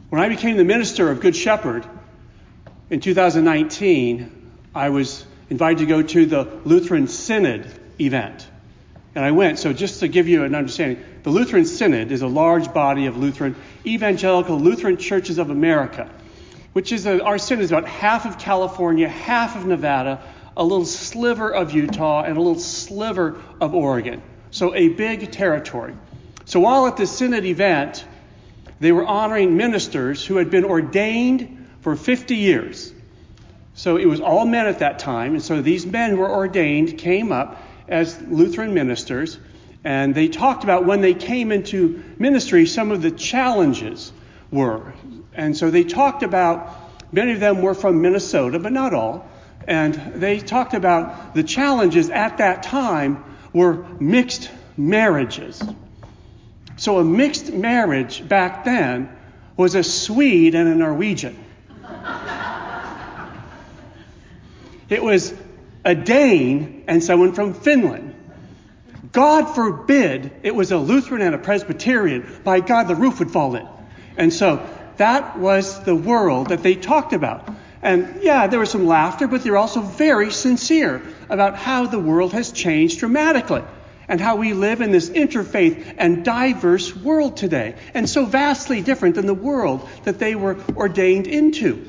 When I became the minister of Good Shepherd in 2019, I was invited to go to the Lutheran Synod event. And I went. So just to give you an understanding, the Lutheran Synod is a large body of evangelical Lutheran churches of America, which is our synod is about half of California, half of Nevada, a little sliver of Utah, and a little sliver of Oregon. So a big territory. So while at the synod event, they were honoring ministers who had been ordained for 50 years. So it was all men at that time. And so these men who were ordained came up as Lutheran ministers, and they talked about when they came into ministry, some of the challenges were. And so they talked about, many of them were from Minnesota, but not all. And they talked about the challenges at that time were mixed marriages. So a mixed marriage back then was a Swede and a Norwegian. It was a Dane and someone from Finland. God forbid it was a Lutheran and a Presbyterian. By God, the roof would fall in. And so that was the world that they talked about. And yeah, there was some laughter, but they were also very sincere about how the world has changed dramatically and how we live in this interfaith and diverse world today, and so vastly different than the world that they were ordained into.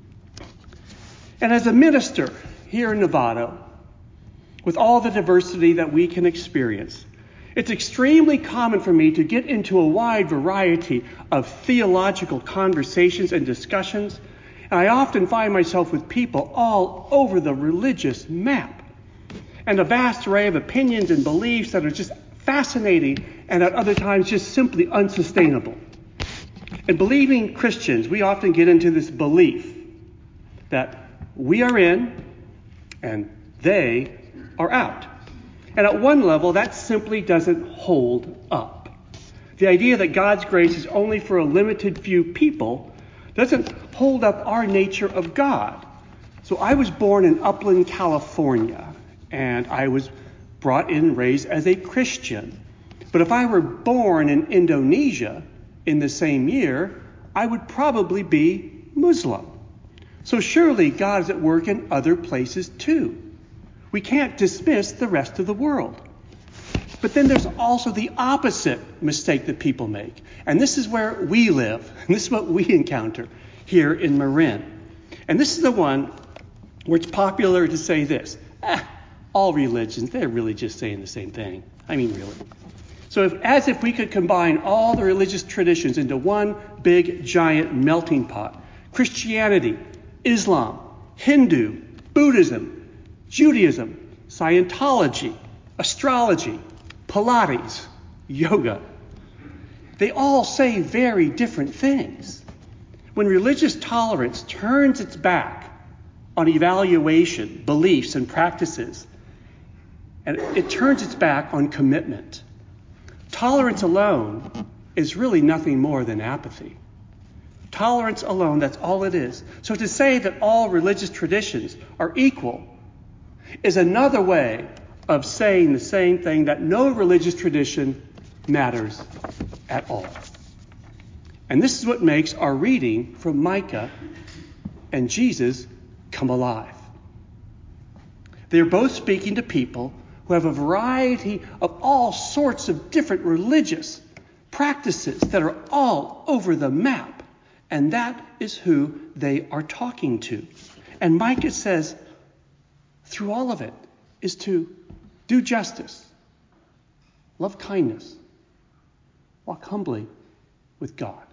And as a minister here in Novato, with all the diversity that we can experience, it's extremely common for me to get into a wide variety of theological conversations and discussions, and I often find myself with people all over the religious map, and a vast array of opinions and beliefs that are just fascinating and at other times just simply unsustainable. And believing Christians, we often get into this belief that we are in and they are out. And at one level, that simply doesn't hold up. The idea that God's grace is only for a limited few people doesn't hold up our nature of God. So I was born in Upland, California, and I was brought in and raised as a Christian. But if I were born in Indonesia in the same year, I would probably be Muslim. So surely God is at work in other places too. We can't dismiss the rest of the world. But then there's also the opposite mistake that people make. And this is where we live. And this is what we encounter here in Marin. And this is the one where it's popular to say this. All religions, they're really just saying the same thing. I mean, really. So as if we could combine all the religious traditions into one big, giant melting pot. Christianity, Islam, Hindu, Buddhism, Judaism, Scientology, astrology, Pilates, yoga. They all say very different things. When religious tolerance turns its back on evaluation, beliefs, and practices, and it turns its back on commitment, tolerance alone is really nothing more than apathy. Tolerance alone, that's all it is. So to say that all religious traditions are equal is another way of saying the same thing, that no religious tradition matters at all. And this is what makes our reading from Micah and Jesus come alive. They're both speaking to people who have a variety of all sorts of different religious practices that are all over the map. And that is who they are talking to. And Micah says, through all of it, is to do justice, love kindness, walk humbly with God.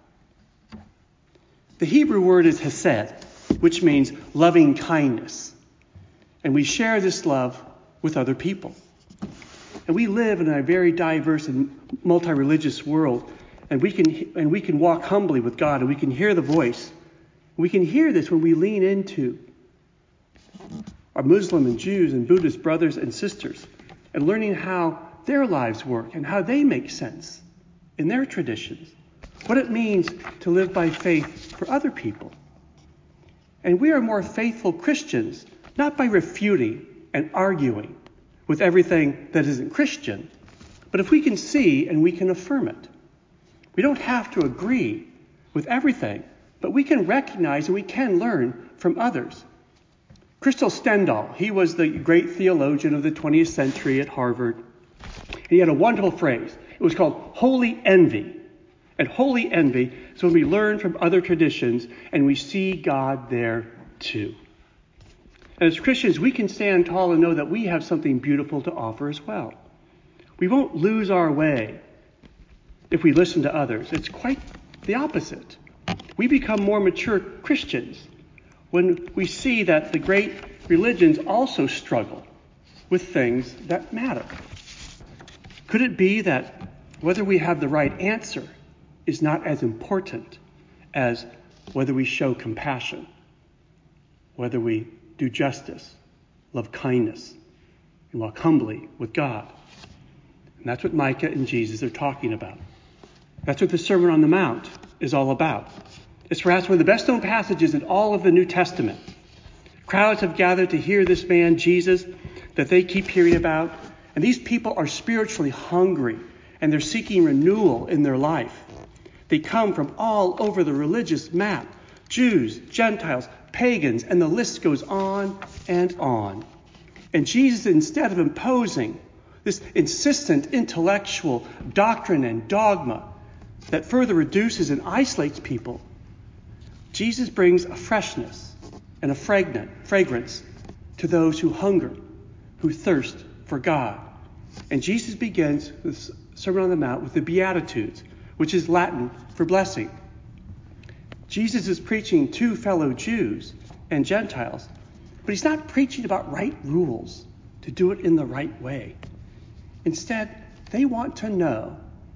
The Hebrew word is hesed, which means loving kindness. And we share this love with other people. And we live in a very diverse and multi-religious world. And we can walk humbly with God, and we can hear the voice. We can hear this when we lean into our Muslim and Jews and Buddhist brothers and sisters and learning how their lives work and how they make sense in their traditions, what it means to live by faith for other people. And we are more faithful Christians, not by refuting and arguing with everything that isn't Christian, but if we can see and we can affirm it. We don't have to agree with everything, But we can recognize and we can learn from others. Crystal Stendhal, he was the great theologian of the 20th century at Harvard. And he had a wonderful phrase. It was called holy envy. And holy envy is when we learn from other traditions and we see God there too. And as Christians, we can stand tall and know that we have something beautiful to offer as well. We won't lose our way if we listen to others. It's quite the opposite. We become more mature Christians when we see that the great religions also struggle with things that matter. Could it be that whether we have the right answer is not as important as whether we show compassion, whether we do justice, love kindness, and walk humbly with God? And that's what Micah and Jesus are talking about. That's what the Sermon on the Mount is all about. It's perhaps one of the best known passages in all of the New Testament. Crowds have gathered to hear this man, Jesus, that they keep hearing about. And these people are spiritually hungry, and they're seeking renewal in their life. They come from all over the religious map. Jews, Gentiles, pagans, and the list goes on and on. And Jesus, instead of imposing this insistent intellectual doctrine and dogma that further reduces and isolates people, Jesus brings a freshness and a fragrance to those who hunger, who thirst for God. And Jesus begins the Sermon on the Mount with the Beatitudes, which is Latin for blessing. Jesus is preaching to fellow Jews and Gentiles, but he's not preaching about right rules to do it in the right way. Instead, they want to know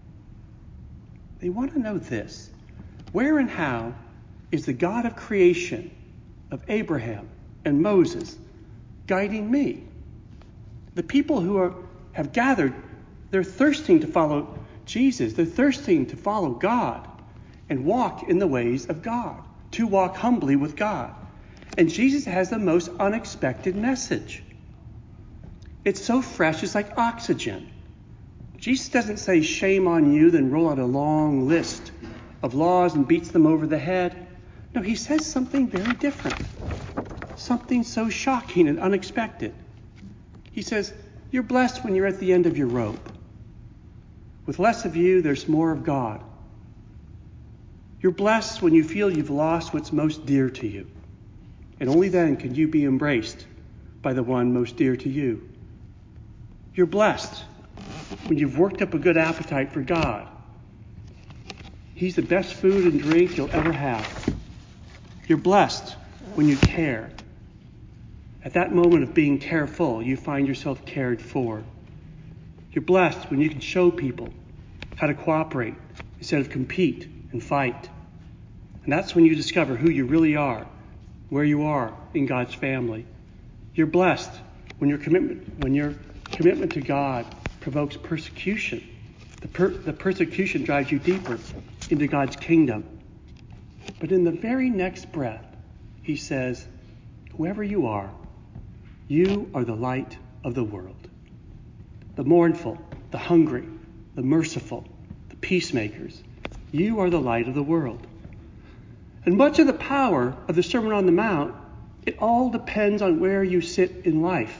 this. Where and how is the God of creation, of Abraham and Moses, guiding me? The people who have gathered, they're thirsting to follow Jesus. They're thirsting to follow God and walk in the ways of God, to walk humbly with God. And Jesus has the most unexpected message. It's so fresh, it's like oxygen. Jesus doesn't say, shame on you, then roll out a long list of laws and beats them over the head. No, he says something very different. Something so shocking and unexpected. He says, you're blessed when you're at the end of your rope. With less of you, there's more of God. You're blessed when you feel you've lost what's most dear to you. And only then can you be embraced by the one most dear to you. You're blessed when you've worked up a good appetite for God. He's the best food and drink you'll ever have. You're blessed when you care. At that moment of being careful, you find yourself cared for. You're blessed when you can show people how to cooperate instead of compete and fight. And that's when you discover who you really are, where you are in God's family. You're blessed when your commitment to God provokes persecution. The persecution drives you deeper into God's kingdom. But in the very next breath, he says, whoever you are the light of the world. The mournful, the hungry, the merciful, the peacemakers. You are the light of the world. And much of the power of the Sermon on the Mount, it all depends on where you sit in life.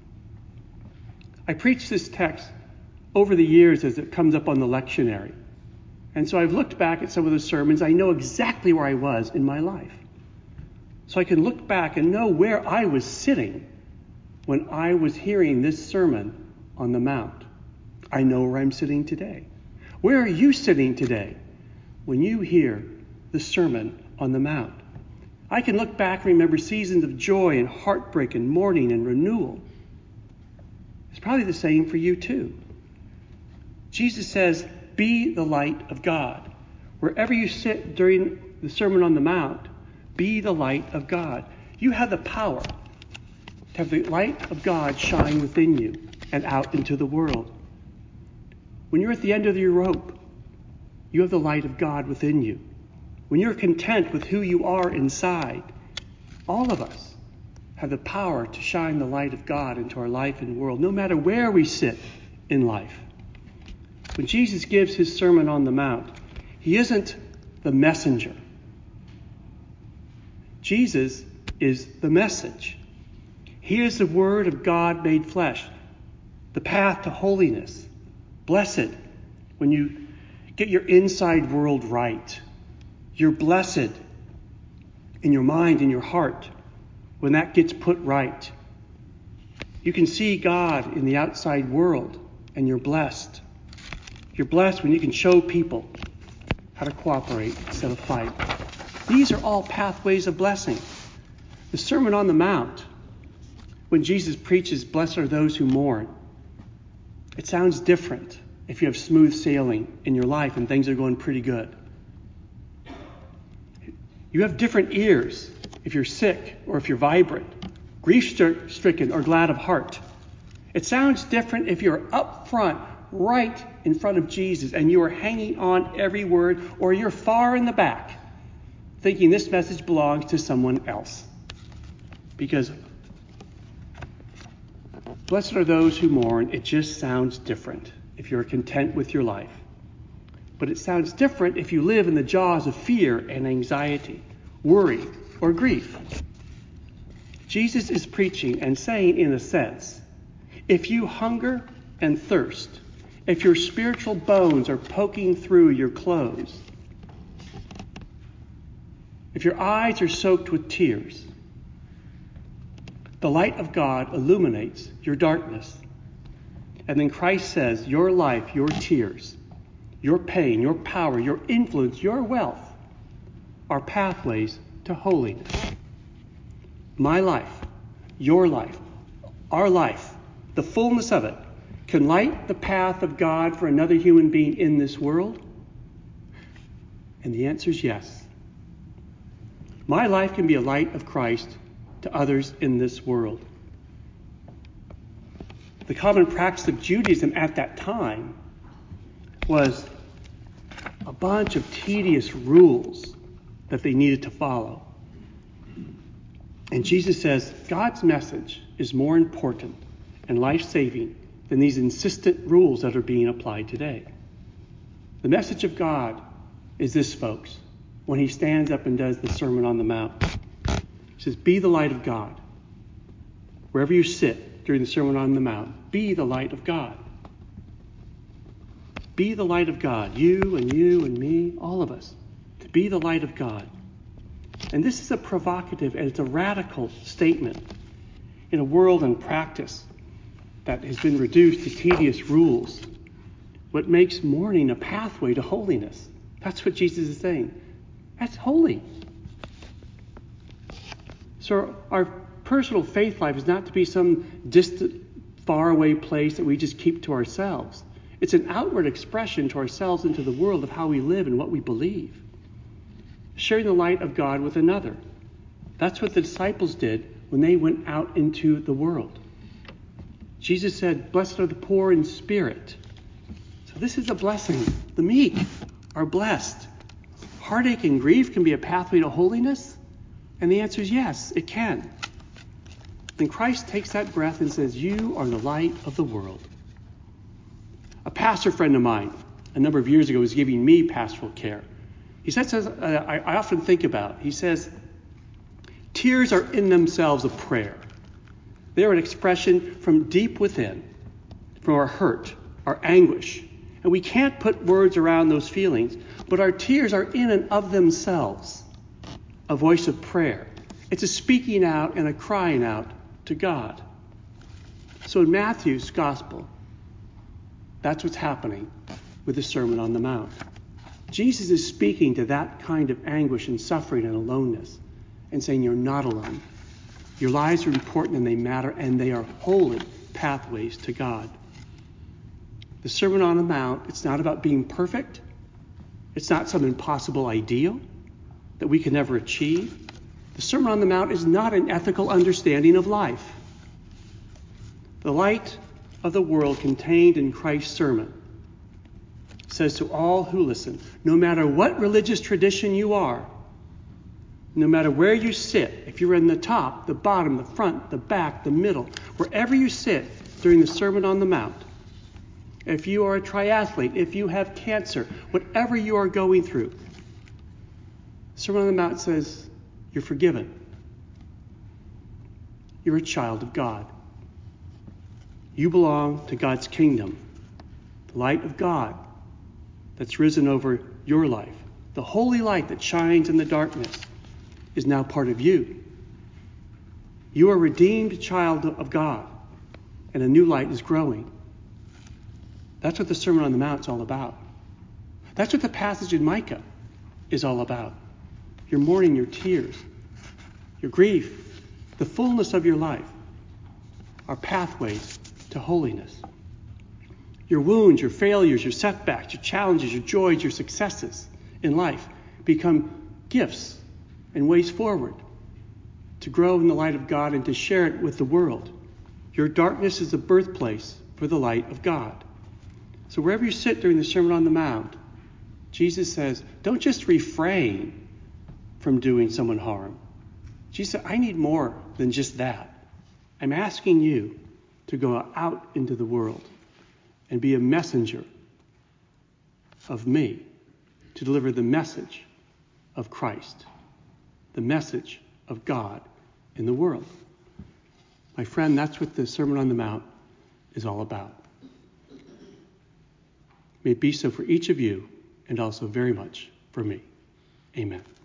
I preach this text over the years as it comes up on the lectionary. And so I've looked back at some of the sermons. I know exactly where I was in my life. So I can look back and know where I was sitting when I was hearing this Sermon on the Mount. I know where I'm sitting today. Where are you sitting today when you hear the Sermon on the Mount? I can look back and remember seasons of joy and heartbreak and mourning and renewal. It's probably the same for you too. Jesus says, be the light of God. Wherever you sit during the Sermon on the Mount, be the light of God. You have the power to have the light of God shine within you and out into the world. When you're at the end of your rope, you have the light of God within you. When you're content with who you are inside, all of us have the power to shine the light of God into our life and world, no matter where we sit in life. When Jesus gives his Sermon on the Mount, he isn't the messenger. Jesus is the message. He is the Word of God made flesh, the path to holiness. Blessed when you get your inside world right. You're blessed in your mind and your heart when that gets put right. You can see God in the outside world, and you're blessed. You're blessed when you can show people how to cooperate instead of fight. These are all pathways of blessing. The Sermon on the Mount, when Jesus preaches, "Blessed are those who mourn," it sounds different if you have smooth sailing in your life and things are going pretty good. You have different ears if you're sick or if you're vibrant, grief-stricken or glad of heart. It sounds different if you're up front, right in front of Jesus, and you are hanging on every word, or you're far in the back, thinking this message belongs to someone else. Because blessed are those who mourn, it just sounds different if you're content with your life. But it sounds different if you live in the jaws of fear and anxiety, worry, or grief. Jesus is preaching and saying, in a sense, if you hunger and thirst, if your spiritual bones are poking through your clothes, if your eyes are soaked with tears, the light of God illuminates your darkness. And then Christ says, your life, your tears, your pain, your power, your influence, your wealth are pathways to holiness. My life, your life, our life, the fullness of it, can light the path of God for another human being in this world? And the answer is yes. My life can be a light of Christ to others in this world. The common practice of Judaism at that time was a bunch of tedious rules that they needed to follow. And Jesus says God's message is more important and life-saving than these insistent rules that are being applied today. The message of God is this, folks, when he stands up and does the Sermon on the Mount. He says, be the light of God. Wherever you sit during the Sermon on the Mount, be the light of God. Be the light of God. You and me, all of us. To be the light of God. And this is a provocative and it's a radical statement in a world and practice that has been reduced to tedious rules. What makes mourning a pathway to holiness? That's what Jesus is saying. That's holy. So our personal faith life is not to be some distant, faraway place that we just keep to ourselves. It's an outward expression to ourselves and to the world of how we live and what we believe. Sharing the light of God with another. That's what the disciples did when they went out into the world. Jesus said, blessed are the poor in spirit. So this is a blessing. The meek are blessed. Heartache and grief can be a pathway to holiness? And the answer is yes, it can. Then Christ takes that breath and says, you are the light of the world. A pastor friend of mine, a number of years ago, was giving me pastoral care. He says, I often think about, he says, tears are in themselves a prayer. They're an expression from deep within, from our hurt, our anguish. And we can't put words around those feelings, but our tears are in and of themselves a voice of prayer. It's a speaking out and a crying out to God. So in Matthew's gospel, that's what's happening with the Sermon on the Mount. Jesus is speaking to that kind of anguish and suffering and aloneness and saying you're not alone. Your lives are important and they matter and they are holy pathways to God. The Sermon on the Mount, it's not about being perfect. It's not some impossible ideal that we can never achieve. The Sermon on the Mount is not an ethical understanding of life. The light of the world contained in Christ's sermon says to all who listen, no matter what religious tradition you are, no matter where you sit, if you're in the top, the bottom, the front, the back, the middle, wherever you sit during the Sermon on the Mount, if you are a triathlete, if you have cancer, whatever you are going through, the Sermon on the Mount says, You're forgiven. You're a child of God. You belong to God's kingdom. The light of God that's risen over your life, the holy light that shines in the darkness, is now part of you. You are a redeemed child of God, and a new light is growing. That's what the Sermon on the Mount is all about. That's what the passage in Micah is all about. Your mourning, your tears, your grief, the fullness of your life are pathways to holiness. Your wounds, your failures, your setbacks, your challenges, your joys, your successes in life become gifts and ways forward to grow in the light of God and to share it with the world. Your darkness is the birthplace for the light of God. So wherever you sit during the Sermon on the Mount, Jesus says, don't just refrain from doing someone harm. Jesus said, I need more than just that. I'm asking you to go out into the world and be a messenger of me, to deliver the message of Christ, the message of God in the world. My friend, that's what the Sermon on the Mount is all about. May it be so for each of you, and also very much for me. Amen.